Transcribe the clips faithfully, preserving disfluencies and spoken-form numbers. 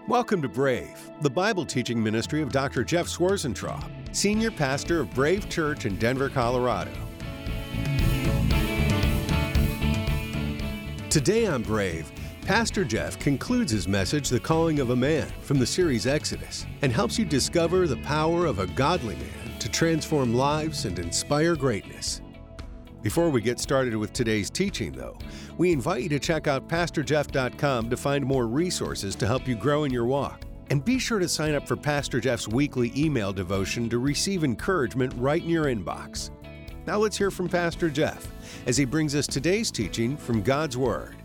Welcome to Brave, the Bible teaching ministry of Doctor Jeff Swarzentraub, Senior Pastor of Brave Church in Denver, Colorado. Today on Brave, Pastor Jeff concludes his message, The Calling of a Man, from the series Exodus, and helps you discover the power of a godly man to transform lives and inspire greatness. Before we get started with today's teaching, though, we invite you to check out pastor jeff dot com to find more resources to help you grow in your walk. And be sure to sign up for Pastor Jeff's weekly email devotion to receive encouragement right in your inbox. Now let's hear from Pastor Jeff as he brings us today's teaching from God's Word.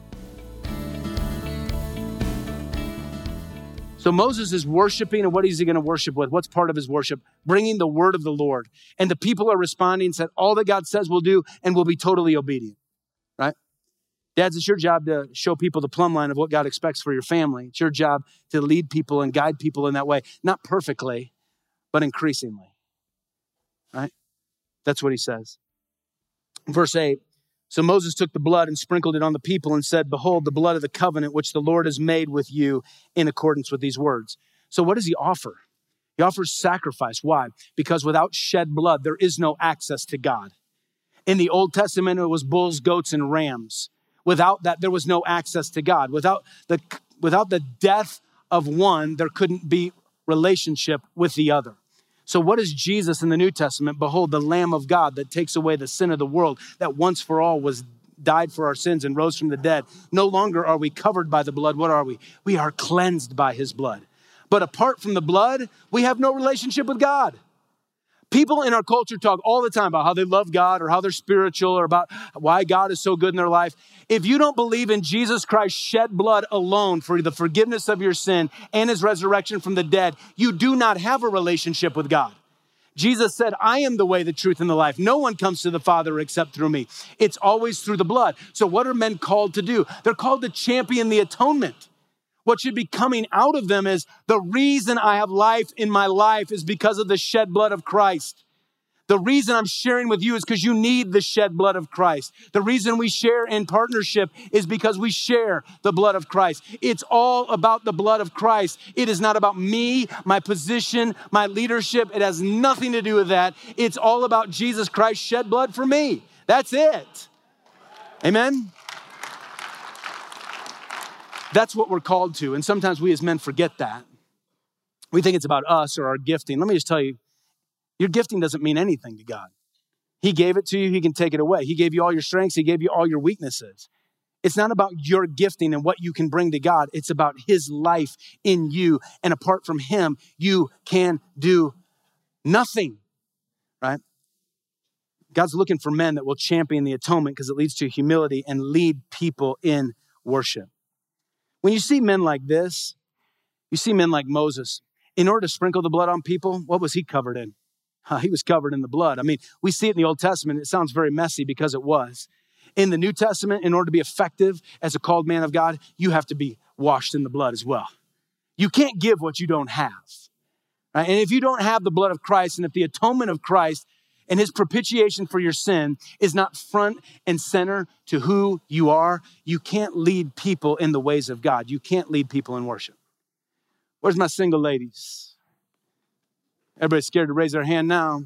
So Moses is worshiping, and what is he going to worship with? What's part of his worship? Bringing the word of the Lord. And the people are responding and said, all that God says we'll do, and we'll be totally obedient, right? Dads, it's your job to show people the plumb line of what God expects for your family. It's your job to lead people and guide people in that way. Not perfectly, but increasingly, right? That's what he says. Verse eight. So Moses took the blood and sprinkled it on the people and said, behold, the blood of the covenant which the Lord has made with you in accordance with these words. So what does he offer? He offers sacrifice. Why? Because without shed blood, there is no access to God. In the Old Testament, it was bulls, goats, and rams. Without that, there was no access to God. Without the, without the death of one, there couldn't be relationship with the other. So what is Jesus in the New Testament? Behold, the Lamb of God that takes away the sin of the world, that once for all was died for our sins and rose from the dead. No longer are we covered by the blood. What are we? We are cleansed by his blood. But apart from the blood, we have no relationship with God. People in our culture talk all the time about how they love God or how they're spiritual or about why God is so good in their life. If you don't believe in Jesus Christ's shed blood alone for the forgiveness of your sin and his resurrection from the dead, you do not have a relationship with God. Jesus said, I am the way, the truth, and the life. No one comes to the Father except through me. It's always through the blood. So what are men called to do? They're called to champion the atonement. What should be coming out of them is the reason I have life in my life is because of the shed blood of Christ. The reason I'm sharing with you is because you need the shed blood of Christ. The reason we share in partnership is because we share the blood of Christ. It's all about the blood of Christ. It is not about me, my position, my leadership. It has nothing to do with that. It's all about Jesus Christ shed blood for me. That's it. Amen? That's what we're called to. And sometimes we as men forget that. We think it's about us or our gifting. Let me just tell you, your gifting doesn't mean anything to God. He gave it to you. He can take it away. He gave you all your strengths. He gave you all your weaknesses. It's not about your gifting and what you can bring to God. It's about his life in you. And apart from him, you can do nothing, right? God's looking for men that will champion the atonement because it leads to humility and lead people in worship. When you see men like this, you see men like Moses. In order to sprinkle the blood on people, what was he covered in? Uh, he was covered in the blood. I mean, we see it in the Old Testament. It sounds very messy because it was. In the New Testament, in order to be effective as a called man of God, you have to be washed in the blood as well. You can't give what you don't have. Right? And if you don't have the blood of Christ, and if the atonement of Christ and his propitiation for your sin is not front and center to who you are, you can't lead people in the ways of God. You can't lead people in worship. Where's my single ladies? Everybody's scared to raise their hand now.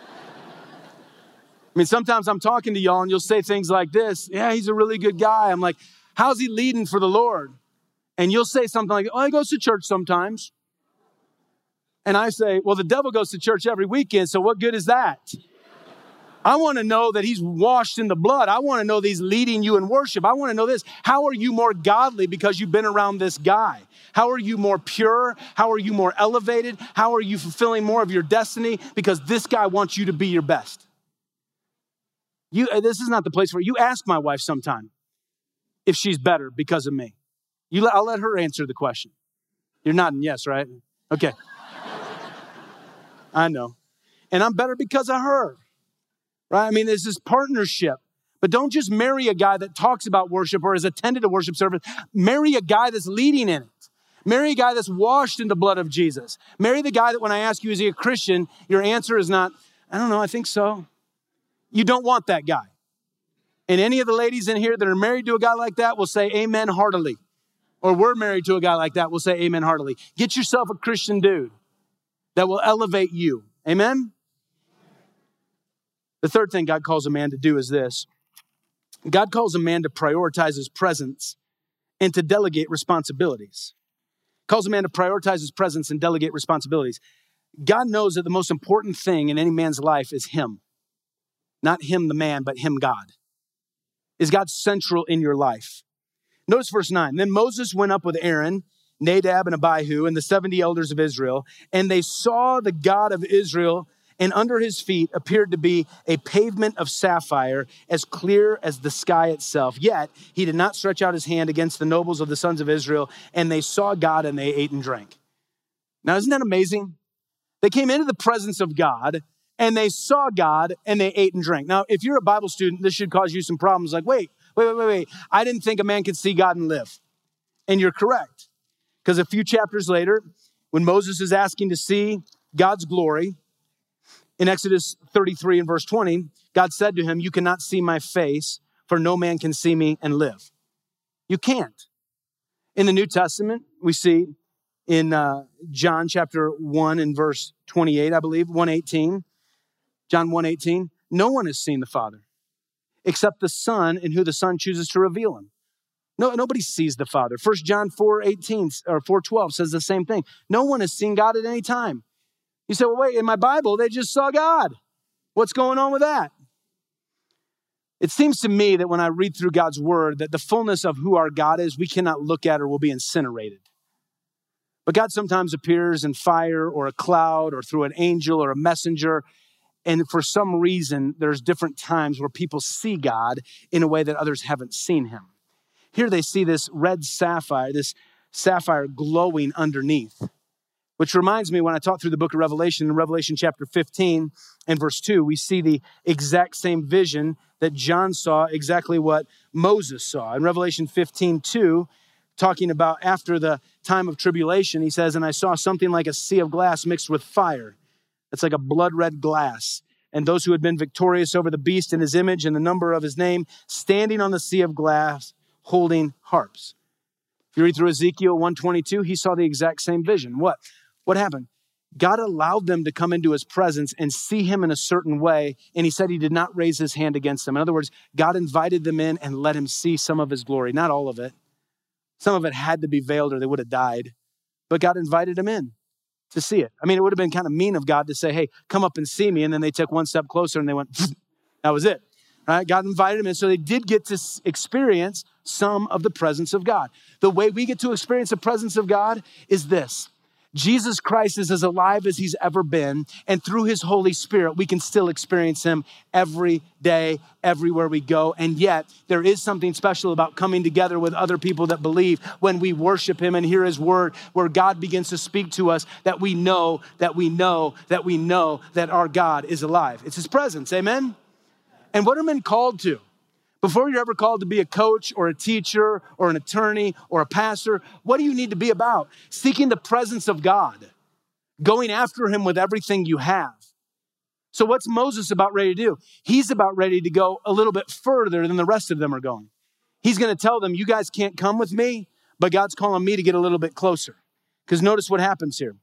I mean, sometimes I'm talking to y'all and you'll say things like this. Yeah, he's a really good guy. I'm like, how's he leading for the Lord? And you'll say something like, oh, he goes to church sometimes. And I say, well, the devil goes to church every weekend, so what good is that? I want to know that he's washed in the blood. I want to know that he's leading you in worship. I want to know this. How are you more godly because you've been around this guy? How are you more pure? How are you more elevated? How are you fulfilling more of your destiny? Because this guy wants you to be your best. You, this is not the place where you ask my wife sometime if she's better because of me. You, I'll let her answer the question. You're nodding yes, right? Okay. I know. And I'm better because of her, right? I mean, there's this partnership. But don't just marry a guy that talks about worship or has attended a worship service. Marry a guy that's leading in it. Marry a guy that's washed in the blood of Jesus. Marry the guy that when I ask you, is he a Christian? Your answer is not, I don't know, I think so. You don't want that guy. And any of the ladies in here that are married to a guy like that will say amen heartily. or we're married to a guy like that, we'll say amen heartily. Get yourself a Christian dude that will elevate you. Amen? The third thing God calls a man to do is this. God calls a man to prioritize his presence and to delegate responsibilities. Calls a man to prioritize his presence and delegate responsibilities. God knows that the most important thing in any man's life is him. Not him, the man, but him, God. Is God central in your life? Notice verse nine. Then Moses went up with Aaron, Nadab and Abihu, and the seventy elders of Israel, and they saw the God of Israel, and under his feet appeared to be a pavement of sapphire, as clear as the sky itself. Yet he did not stretch out his hand against the nobles of the sons of Israel, and they saw God and they ate and drank. Now, isn't that amazing? They came into the presence of God, and they saw God, and they ate and drank. Now, if you're a Bible student, this should cause you some problems. Like, wait, wait, wait, wait, wait. I didn't think a man could see God and live. And you're correct. Because a few chapters later, when Moses is asking to see God's glory, in Exodus thirty-three and verse twenty, God said to him, you cannot see my face, for no man can see me and live. You can't. In the New Testament, we see in uh, John chapter one and verse twenty-eight, I believe, one eighteen, John one eighteen, no one has seen the Father except the Son in who the Son chooses to reveal him. No, nobody sees the Father. First John four eighteen or four twelve says the same thing. No one has seen God at any time. You say, well, wait, in my Bible, they just saw God. What's going on with that? It seems to me that when I read through God's word, that the fullness of who our God is, we cannot look at or will be incinerated. But God sometimes appears in fire or a cloud or through an angel or a messenger. And for some reason, there's different times where people see God in a way that others haven't seen him. Here they see this red sapphire, this sapphire glowing underneath. Which reminds me, when I taught through the book of Revelation, in Revelation chapter fifteen and verse two, we see the exact same vision that John saw, exactly what Moses saw. In Revelation fifteen two, talking about after the time of tribulation, he says, and I saw something like a sea of glass mixed with fire. It's like a blood red glass. And those who had been victorious over the beast and his image and the number of his name, standing on the sea of glass, holding harps. If you read through Ezekiel one twenty-two, he saw the exact same vision. What? What happened? God allowed them to come into his presence and see him in a certain way, and he said he did not raise his hand against them. In other words, God invited them in and let him see some of his glory. Not all of it. Some of it had to be veiled or they would have died, but God invited them in to see it. I mean, it would have been kind of mean of God to say, hey, come up and see me, and then they took one step closer and they went, that was it. Right? God invited them in, so they did get to experience some of the presence of God. The way we get to experience the presence of God is this. Jesus Christ is as alive as he's ever been, and through his Holy Spirit, we can still experience him every day, everywhere we go. And yet, there is something special about coming together with other people that believe when we worship him and hear his word, where God begins to speak to us, that we know, that we know, that we know that our God is alive. It's his presence, amen? And what are men called to? Before you're ever called to be a coach or a teacher or an attorney or a pastor, what do you need to be about? Seeking the presence of God, going after him with everything you have. So what's Moses about ready to do? He's about ready to go a little bit further than the rest of them are going. He's going to tell them, you guys can't come with me, but God's calling me to get a little bit closer. Because notice what happens here.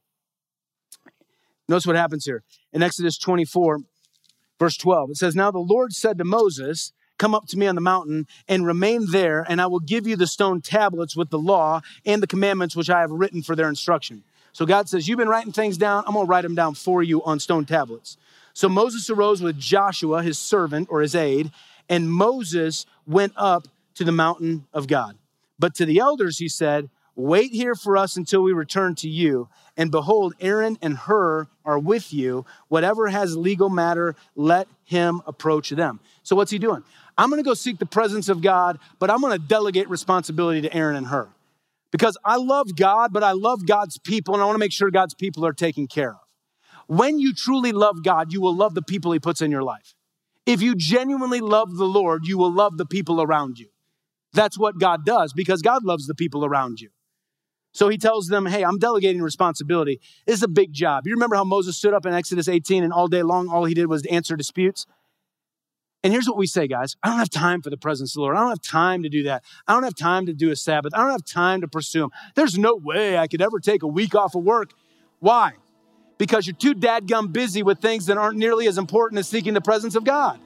Notice what happens here. In Exodus twenty-four, verse twelve, it says, now the Lord said to Moses, come up to me on the mountain and remain there, and I will give you the stone tablets with the law and the commandments which I have written for their instruction. So God says, you've been writing things down. I'm going to write them down for you on stone tablets. So Moses arose with Joshua, his servant or his aide, and Moses went up to the mountain of God. But to the elders, he said, wait here for us until we return to you. And behold, Aaron and Hur are with you. Whatever has legal matter, let him approach them. So what's he doing? I'm going to go seek the presence of God, but I'm going to delegate responsibility to Aaron and Hur. Because I love God, but I love God's people, and I want to make sure God's people are taken care of. When you truly love God, you will love the people he puts in your life. If you genuinely love the Lord, you will love the people around you. That's what God does, because God loves the people around you. So he tells them, hey, I'm delegating responsibility. This is a big job. You remember how Moses stood up in Exodus eighteen and all day long, all he did was answer disputes? And here's what we say, guys. I don't have time for the presence of the Lord. I don't have time to do that. I don't have time to do a Sabbath. I don't have time to pursue him. There's no way I could ever take a week off of work. Why? Because you're too dadgum busy with things that aren't nearly as important as seeking the presence of God.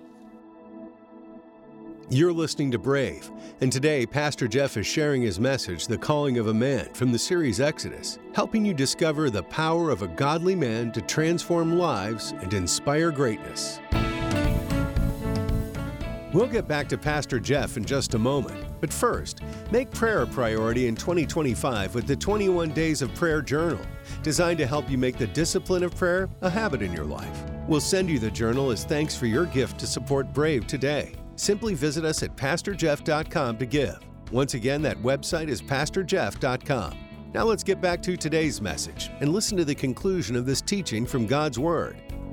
You're listening to Brave, and today Pastor Jeff is sharing his message, The Calling of a Man, from the series Exodus, helping you discover the power of a godly man to transform lives and inspire greatness. We'll get back to Pastor Jeff in just a moment, but first, make prayer a priority in twenty twenty-five with the twenty-one Days of Prayer Journal, designed to help you make the discipline of prayer a habit in your life. We'll send you the journal as thanks for your gift to support Brave today. Simply visit us at pastor jeff dot com to give. Once again, that website is pastor jeff dot com. Now let's get back to today's message and listen to the conclusion of this teaching from God's Word.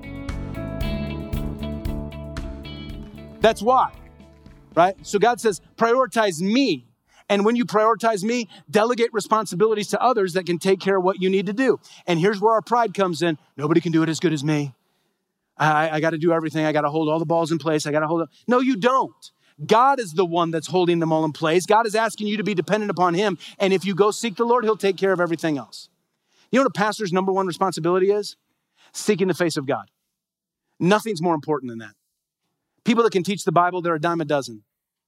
That's why, right? So God says, prioritize me. And when you prioritize me, delegate responsibilities to others that can take care of what you need to do. And here's where our pride comes in. Nobody can do it as good as me. I, I got to do everything. I got to hold all the balls in place. I got to hold it. No, you don't. God is the one that's holding them all in place. God is asking you to be dependent upon him. And if you go seek the Lord, he'll take care of everything else. You know what a pastor's number one responsibility is? Seeking the face of God. Nothing's more important than that. People that can teach the Bible, they're a dime a dozen.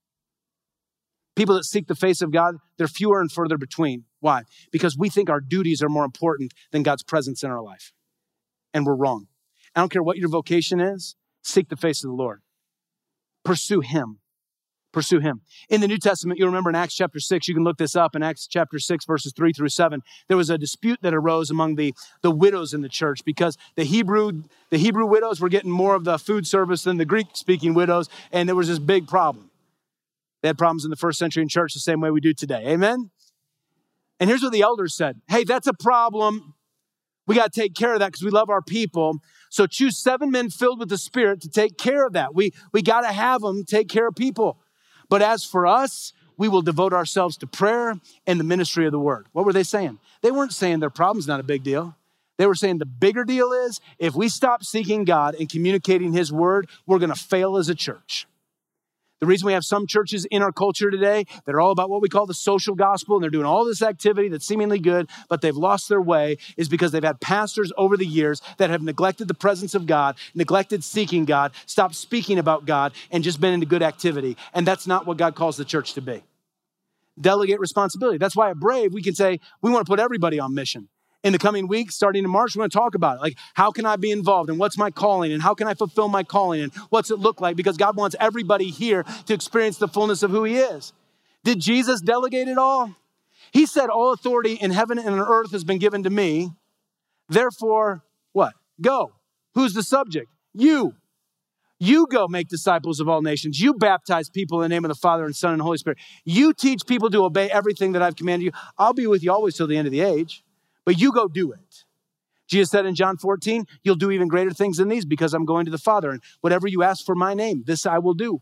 People that seek the face of God, they're fewer and further between. Why? Because we think our duties are more important than God's presence in our life. And we're wrong. I don't care what your vocation is, seek the face of the Lord. Pursue him. Pursue him. In the New Testament, you'll remember in Acts chapter six, you can look this up in Acts chapter six, verses three through seven. There was a dispute that arose among the, the widows in the church because the Hebrew, the Hebrew widows were getting more of the food service than the Greek-speaking widows, and there was this big problem. They had problems in the first century in church the same way we do today. Amen? And here's what the elders said. Hey, that's a problem. We got to take care of that because we love our people. So choose seven men filled with the Spirit to take care of that. We, we got to have them take care of people. But as for us, we will devote ourselves to prayer and the ministry of the word. What were they saying? They weren't saying their problem's not a big deal. They were saying the bigger deal is if we stop seeking God and communicating his word, we're going to fail as a church. The reason we have some churches in our culture today that are all about what we call the social gospel, and they're doing all this activity that's seemingly good, but they've lost their way, is because they've had pastors over the years that have neglected the presence of God, neglected seeking God, stopped speaking about God, and just been into good activity. And that's not what God calls the church to be. Delegate responsibility. That's why at Brave, we can say, we want to put everybody on mission. In the coming weeks, starting in March, we're going to talk about it. Like, how can I be involved? And what's my calling? And how can I fulfill my calling? And what's it look like? Because God wants everybody here to experience the fullness of who he is. Did Jesus delegate it all? He said, all authority in heaven and on earth has been given to me. Therefore, what? Go. Who's the subject? You. You go make disciples of all nations. You baptize people in the name of the Father and Son and Holy Spirit. You teach people to obey everything that I've commanded you. I'll be with you always till the end of the age. But you go do it. Jesus said in John fourteen, you'll do even greater things than these because I'm going to the Father. And whatever you ask for my name, this I will do.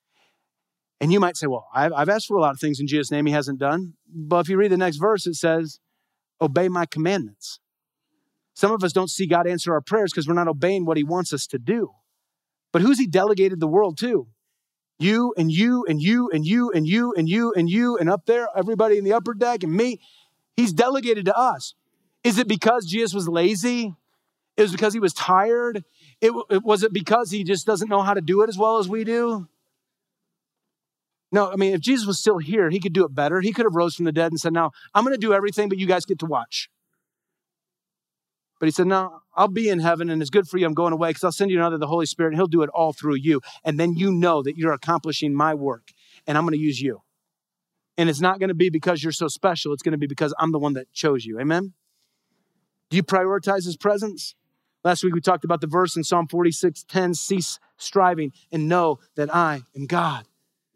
And you might say, well, I've, I've asked for a lot of things in Jesus' name he hasn't done. But if you read the next verse, it says, obey my commandments. Some of us don't see God answer our prayers because we're not obeying what he wants us to do. But who's he delegated the world to? You and you and you and you and you and you and you and up there, everybody in the upper deck and me. He's delegated to us. Is it because Jesus was lazy? It was because he was tired? It, it was it because he just doesn't know how to do it as well as we do? No, I mean, if Jesus was still here, he could do it better. He could have rose from the dead and said, now, I'm going to do everything, but you guys get to watch. But he said, no, I'll be in heaven, and it's good for you. I'm going away because I'll send you another, the Holy Spirit, and he'll do it all through you. And then you know that you're accomplishing my work, and I'm going to use you. And it's not going to be because you're so special. It's going to be because I'm the one that chose you. Amen? Do you prioritize his presence? Last week we talked about the verse in Psalm forty-six ten, cease striving and know that I am God.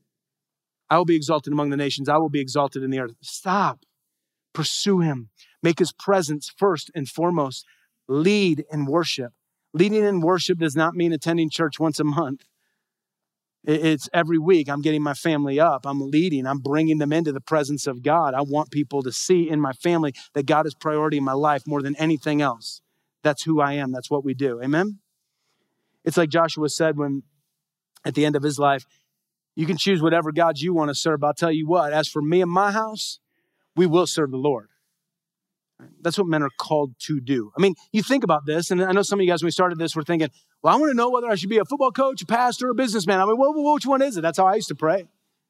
I will be exalted among the nations. I will be exalted in the earth. Stop. Pursue him. Make his presence first and foremost. Lead in worship. Leading in worship does not mean attending church once a month. It's every week. I'm getting my family up. I'm leading. I'm bringing them into the presence of God. I want people to see in my family that God is priority in my life more than anything else. That's who I am. That's what we do. Amen? It's like Joshua said when at the end of his life, you can choose whatever gods you want to serve. I'll tell you what, as for me and my house, we will serve the Lord. That's what men are called to do. I mean, you think about this, and I know some of you guys, when we started this, were thinking, well, I want to know whether I should be a football coach, a pastor, or a businessman. I mean, well, which one is it? That's how I used to pray.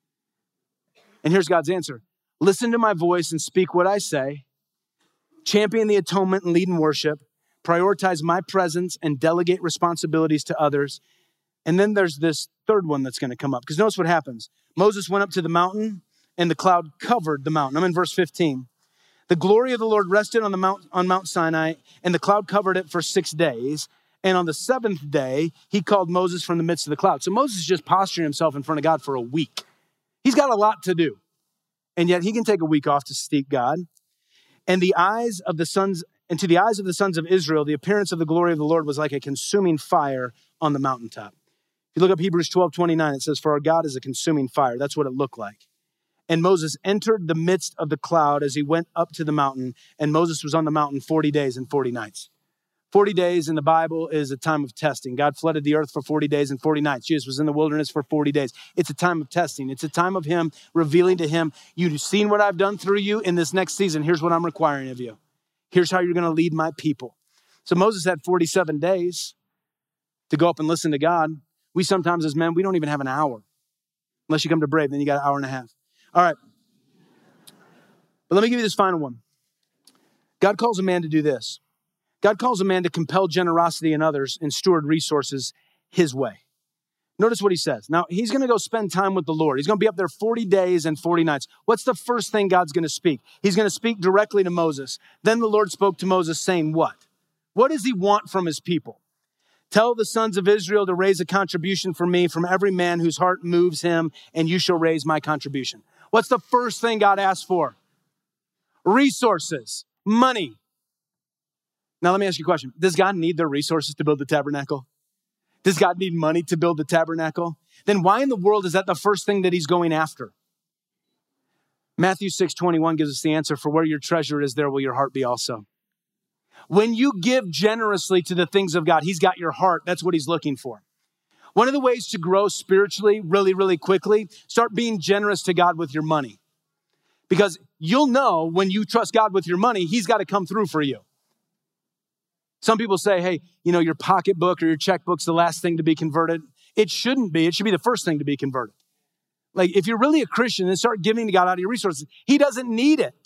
And here's God's answer. Listen to my voice and speak what I say. Champion the atonement and lead in worship. Prioritize my presence and delegate responsibilities to others. And then there's this third one that's going to come up. Because notice what happens. Moses went up to the mountain, and the cloud covered the mountain. I'm in verse fifteen. The glory of the Lord rested on the mount on Mount Sinai, and the cloud covered it for six days. And on the seventh day, he called Moses from the midst of the cloud. So Moses is just posturing himself in front of God for a week. He's got a lot to do. And yet he can take a week off to seek God. And the eyes of the sons, and to the eyes of the sons of Israel, the appearance of the glory of the Lord was like a consuming fire on the mountaintop. If you look up Hebrews twelve twenty-nine, it says, for our God is a consuming fire. That's what it looked like. And Moses entered the midst of the cloud as he went up to the mountain. And Moses was on the mountain forty days and forty nights. forty days in the Bible is a time of testing. God flooded the earth for forty days and forty nights. Jesus was in the wilderness for forty days. It's a time of testing. It's a time of him revealing to him, you've seen what I've done through you in this next season. Here's what I'm requiring of you. Here's how you're going to lead my people. So Moses had forty-seven days to go up and listen to God. We sometimes as men, we don't even have an hour. Unless you come to Brave, then you got an hour and a half. All right. But let me give you this final one. God calls a man to do this. God calls a man to compel generosity in others and steward resources his way. Notice what he says. Now, he's going to go spend time with the Lord. He's going to be up there forty days and forty nights. What's the first thing God's going to speak? He's going to speak directly to Moses. Then the Lord spoke to Moses saying what? What does he want from his people? Tell the sons of Israel to raise a contribution for me from every man whose heart moves him, and you shall raise my contribution. What's the first thing God asks for? Resources, money. Now, let me ask you a question. Does God need their resources to build the tabernacle? Does God need money to build the tabernacle? Then why in the world is that the first thing that he's going after? Matthew six twenty-one gives us the answer. For where your treasure is, there will your heart be also. When you give generously to the things of God, he's got your heart. That's what he's looking for. One of the ways to grow spiritually really, really quickly, start being generous to God with your money. Because you'll know when you trust God with your money, he's got to come through for you. Some people say, hey, you know, your pocketbook or your checkbook's the last thing to be converted. It shouldn't be. It should be the first thing to be converted. Like, if you're really a Christian and start giving to God out of your resources, he doesn't need it.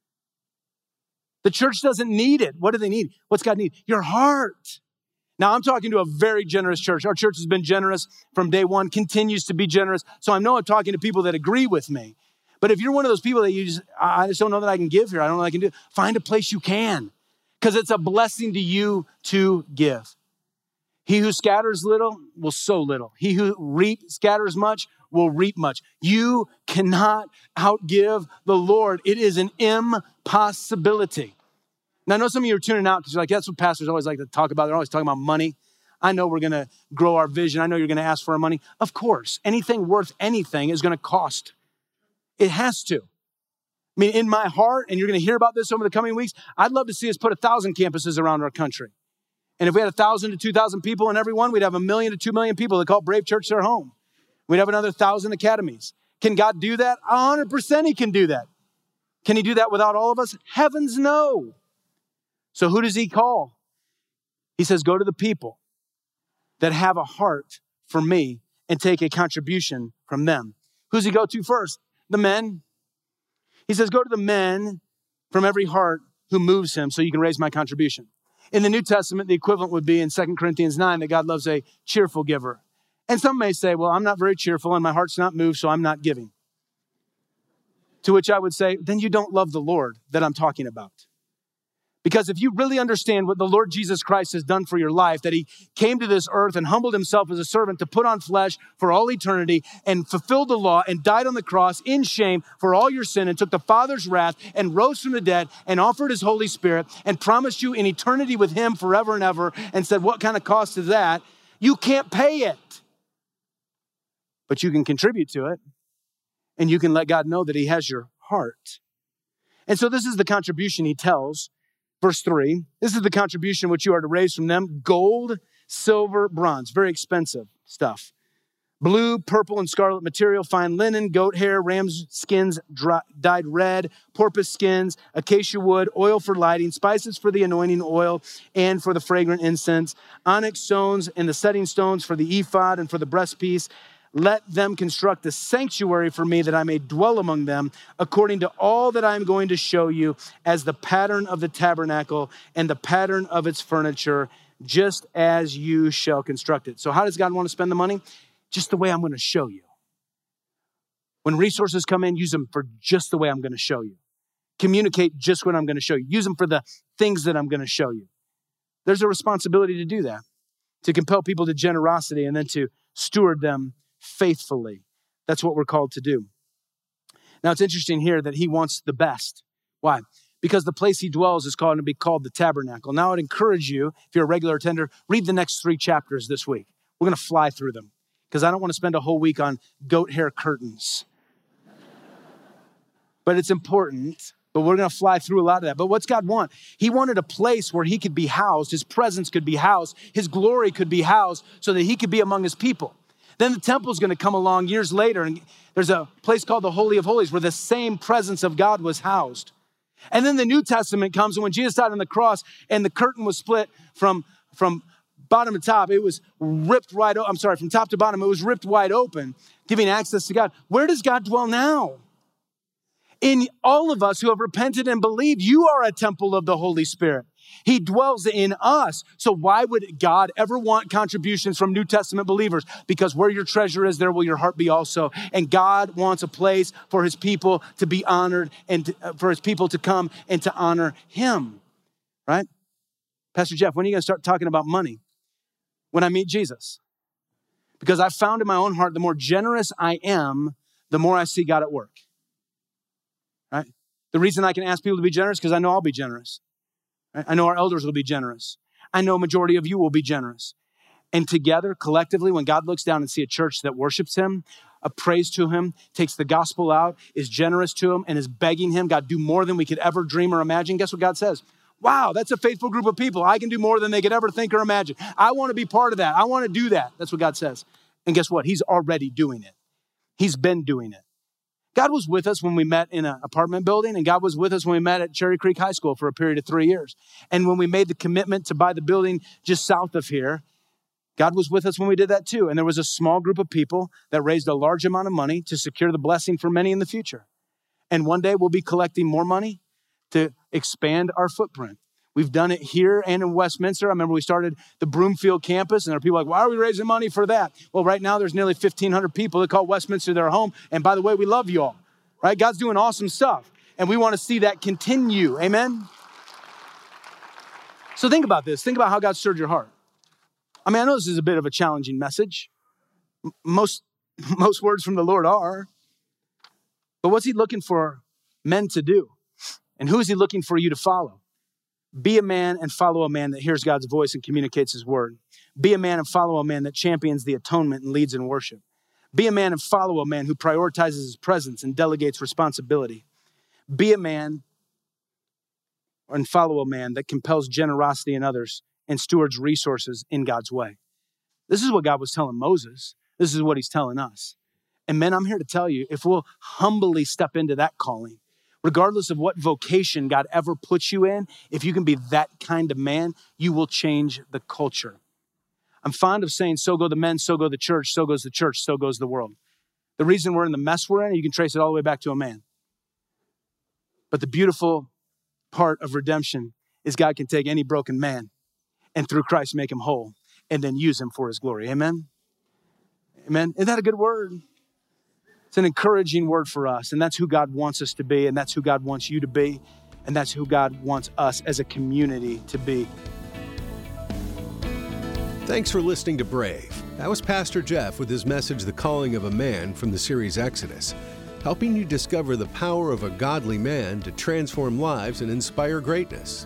The church doesn't need it. What do they need? What's God need? Your heart. Now, I'm talking to a very generous church. Our church has been generous from day one, continues to be generous. So I know I'm talking to people that agree with me. But if you're one of those people that you just, I just don't know that I can give here. I don't know that I can do it. Find a place you can. Because it's a blessing to you to give. He who scatters little will sow little. He who reap, scatters much will reap much. You cannot outgive the Lord. It is an impossibility. Now, I know some of you are tuning out because you're like, that's what pastors always like to talk about. They're always talking about money. I know we're going to grow our vision. I know you're going to ask for our money. Of course, anything worth anything is going to cost. It has to. I mean, in my heart, and you're going to hear about this over the coming weeks, I'd love to see us put a thousand campuses around our country. And if we had a thousand to two thousand people in every one, we'd have a million to two million people that call Brave Church their home. We'd have another thousand academies. Can God do that? one hundred percent he can do that. Can he do that without all of us? Heavens no. So who does he call? He says, go to the people that have a heart for me and take a contribution from them. Who's he go to first? The men. He says, go to the men from every heart who moves him so you can raise my contribution. In the New Testament, the equivalent would be in Second Corinthians nine that God loves a cheerful giver. And some may say, well, I'm not very cheerful and my heart's not moved, so I'm not giving. To which I would say, then you don't love the Lord that I'm talking about. Because if you really understand what the Lord Jesus Christ has done for your life, that he came to this earth and humbled himself as a servant to put on flesh for all eternity and fulfilled the law and died on the cross in shame for all your sin and took the Father's wrath and rose from the dead and offered his Holy Spirit and promised you in eternity with him forever and ever and said, what kind of cost is that? You can't pay it. But you can contribute to it and you can let God know that he has your heart. And so this is the contribution he tells. Verse three, this is the contribution which you are to raise from them. Gold, silver, bronze, very expensive stuff. Blue, purple, and scarlet material, fine linen, goat hair, ram's skins dry, dyed red, porpoise skins, acacia wood, oil for lighting, spices for the anointing oil and for the fragrant incense, onyx stones and the setting stones for the ephod and for the breastpiece. Let them construct a sanctuary for me that I may dwell among them according to all that I'm going to show you as the pattern of the tabernacle and the pattern of its furniture, just as you shall construct it. So how does God want to spend the money? Just the way I'm going to show you. When resources come in, use them for just the way I'm going to show you. Communicate just what I'm going to show you. Use them for the things that I'm going to show you. There's a responsibility to do that, to compel people to generosity and then to steward them faithfully. That's what we're called to do. Now, it's interesting here that he wants the best. Why? Because the place he dwells is called to be called the tabernacle. Now, I'd encourage you, if you're a regular attender, read the next three chapters this week. We're going to fly through them because I don't want to spend a whole week on goat hair curtains. But it's important, but we're going to fly through a lot of that. But what's God want? He wanted a place where he could be housed, his presence could be housed, his glory could be housed so that he could be among his people. Then the temple's going to come along years later, and there's a place called the Holy of Holies where the same presence of God was housed. And then the New Testament comes, and when Jesus died on the cross and the curtain was split from, from bottom to top, it was ripped wide open. I'm sorry, from top to bottom, it was ripped wide open, giving access to God. Where does God dwell now? In all of us who have repented and believed, you are a temple of the Holy Spirit. He dwells in us. So why would God ever want contributions from New Testament believers? Because where your treasure is, there will your heart be also. And God wants a place for his people to be honored and to, uh, for his people to come and to honor him, right? Pastor Jeff, when are you going to start talking about money? When I meet Jesus. Because I found in my own heart, the more generous I am, the more I see God at work, right? The reason I can ask people to be generous because I know I'll be generous. I know our elders will be generous. I know a majority of you will be generous. And together, collectively, when God looks down and sees a church that worships him, a praise to him, takes the gospel out, is generous to him, and is begging him, God, do more than we could ever dream or imagine. Guess what God says? Wow, that's a faithful group of people. I can do more than they could ever think or imagine. I want to be part of that. I want to do that. That's what God says. And guess what? He's already doing it. He's been doing it. God was with us when we met in an apartment building, and God was with us when we met at Cherry Creek High School for a period of three years. And when we made the commitment to buy the building just south of here, God was with us when we did that too. And there was a small group of people that raised a large amount of money to secure the blessing for many in the future. And one day we'll be collecting more money to expand our footprint. We've done it here and in Westminster. I remember we started the Broomfield campus, and there are people like, why are we raising money for that? Well, right now there's nearly fifteen hundred people that call Westminster their home. And by the way, we love you all, right? God's doing awesome stuff, and we want to see that continue. Amen? So think about this. Think about how God stirred your heart. I mean, I know this is a bit of a challenging message. Most, most words from the Lord are. But what's he looking for men to do? And who is he looking for you to follow? Be a man and follow a man that hears God's voice and communicates his word. Be a man and follow a man that champions the atonement and leads in worship. Be a man and follow a man who prioritizes his presence and delegates responsibility. Be a man and follow a man that compels generosity in others and stewards resources in God's way. This is what God was telling Moses. This is what he's telling us. And men, I'm here to tell you, if we'll humbly step into that calling, regardless of what vocation God ever puts you in, if you can be that kind of man, you will change the culture. I'm fond of saying, so go the men, so go the church, so goes the church, so goes the world. The reason we're in the mess we're in, you can trace it all the way back to a man. But the beautiful part of redemption is God can take any broken man and through Christ make him whole and then use him for his glory. Amen? Amen? Isn't that a good word? It's an encouraging word for us, and that's who God wants us to be, and that's who God wants you to be, and that's who God wants us as a community to be. Thanks for listening to Brave. That was Pastor Jeff with his message, The Calling of a Man, from the series Exodus, helping you discover the power of a godly man to transform lives and inspire greatness.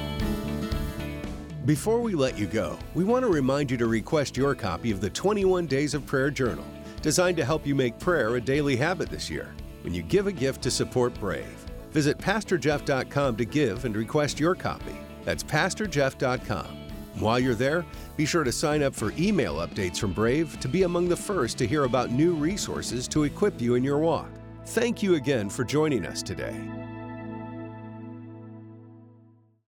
Before we let you go, we want to remind you to request your copy of the twenty-one Days of Prayer Journal, designed to help you make prayer a daily habit this year. When you give a gift to support Brave, visit pastor jeff dot com to give and request your copy. That's pastor jeff dot com. While you're there, be sure to sign up for email updates from Brave to be among the first to hear about new resources to equip you in your walk. Thank you again for joining us today.